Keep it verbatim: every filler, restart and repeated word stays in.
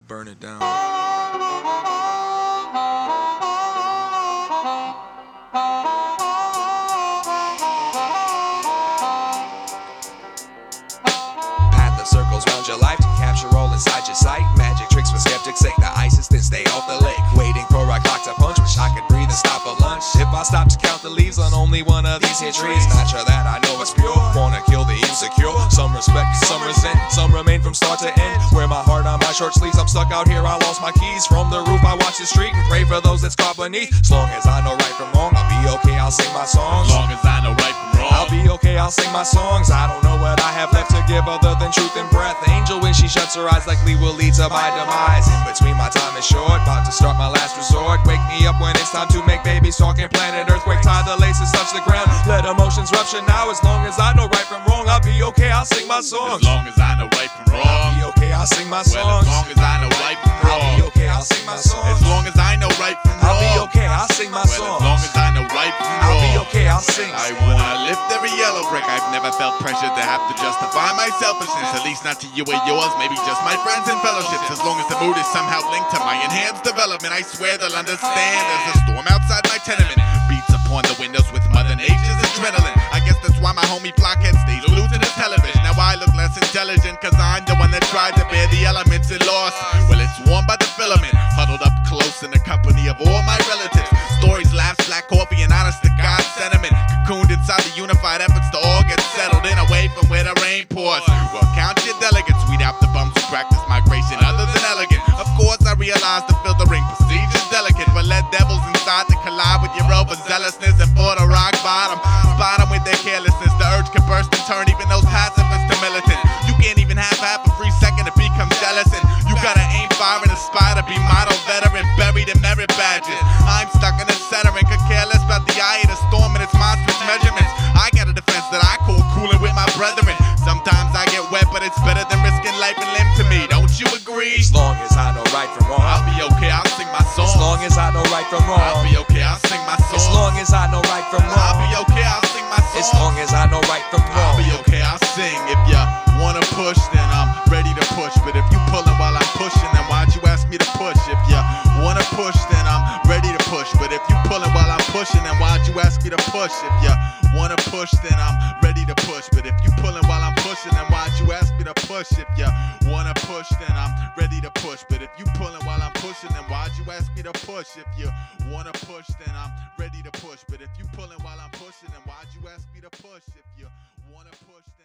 burn it down. Path of circles round your life to capture all inside your sight. Magic tricks for skeptics, say the ISIS, then stay off the lake. Waiting for a clock to punch, wish I could breathe and stop for lunch. If I stop to count the leaves on only one of these here trees, not sure that I know it's pure. Wanna kill the insecure. Some respect, some resent, some remain from start to end. Wear my heart on my short sleeves, I'm stuck out here, I lost my keys. From the roof I watch the street and pray for those that's caught beneath. As long as I know right from wrong, I'll be okay, I'll sing my songs. As long as I know right from wrong, I'll be okay, I'll sing my songs. I don't know what I have left to give other than truth and breath. Angel when she shuts her eyes likely will lead to my demise. In between my time is short, about to start my last resort. Wake me up when it's time to make babies talking planet earthquake. Tie the laces, touch the ground, let emotions rupture now. As long as I know right from wrong, I'll be okay, I'll sing my songs. as long as I know right from wrong, I'll be okay, I'll sing my well, songs. as long as I know right from I'll be wrong, okay, I'll sing my songs. as long as I know right from wrong, I'll be okay, I'll sing my well, songs. as long as I know right from wrong, I'll be okay, I'll sing. I wanna lift every yellow brick. I've never felt pressure to have to justify my selfishness, at least not to you or yours, maybe just my friends and fellowships. As long as the mood is somehow linked to my enhanced development, I swear they'll understand. There's a storm outside my tenement, beats upon the windows with Mother Nature's adrenaline. I guess that's why my homie Blockhead stays glued to the television. Now I look less intelligent cause I'm the one that tried to bear the elements and lost. Well, it's warmed by the filament, huddled up close in the company of all my relatives. Stories, laughs, black coffee, and honest to God sentiment, cocooned inside the unified efforts to all get settled in, away from where the rain pours. Well, count your delegates, weed out the bums who practice migration other than elegant. Of course I realize the filtering procedure's delicate, but let devils inside to collide with your overzealousness and for the rock bottom. Spot 'em with their carelessness, the urge can burst and turn even those pacifists to militant. You can't even have half a free second to become jealous, and you gotta aim fire and aspire to be model veteran, buried in merit badges. I'm stuck in a center and could care less about the eye of the storm and its monstrous measurements. I got a defense that I call cooling with my brethren. Sometimes I get wet, but it's better than risking life and limb to me. Don't you agree? As long as I know right from wrong, I'll be okay, I'll sing my songs. as long as I know right from wrong, I'll be okay, I'll sing my songs. as long as I know right from I'll wrong, be okay, I'll sing my songs. as long as I know right from I'll wrong. be okay, I'll sing. If you wanna push, then I'm ready to push. But if you pulling while I'm pushing, then why'd you ask me to push? If you wanna push, then I'm ready to push. But if you pulling while I'm pushing, then why'd you ask me to push? If you wanna push, then I'm ready to push. But if you pulling while I'm pushing, then why'd you ask me to push? If you wanna push, then I'm ready to push. But if you pulling while I'm pushing, then why'd you ask me to push? If you wanna push, then I'm ready to push. But if you pulling while I'm pushing, then why'd you ask me to push? If you wanna push